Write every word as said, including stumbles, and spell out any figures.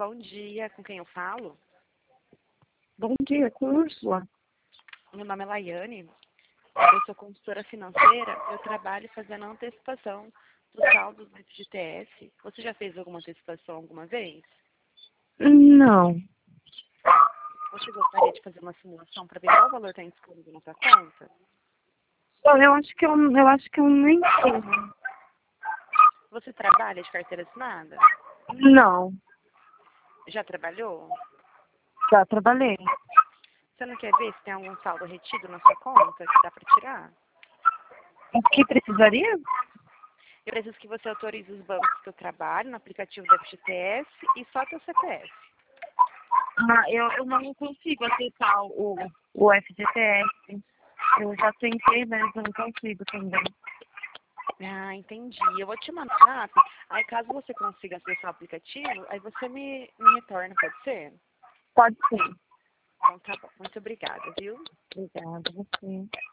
Bom dia, com quem eu falo? Bom dia, com Úrsula. Meu nome é Laiane, eu sou consultora financeira, eu trabalho fazendo antecipação dos saldos do F G T S. Você já fez alguma antecipação alguma vez? Não. Você gostaria de fazer uma simulação para ver qual valor tem disponível na sua conta? Bom, eu acho que eu, eu acho que eu nem tenho. Você trabalha de carteira assinada? Não, Já trabalhou? já trabalhei. Você não quer ver se tem algum saldo retido na sua conta que dá para tirar? O que precisaria? Eu preciso que você autorize os bancos que eu trabalho no aplicativo do F G T S e só teu C P F. Ah, eu, eu não consigo acessar o, o F G T S. Eu já tentei, mas eu não consigo também. Ah, entendi. Eu vou te mandar um zap. Aí caso você consiga acessar o aplicativo, aí você me, me retorna, pode ser? Pode ser. Então tá bom. Muito obrigada, viu? Obrigada, você.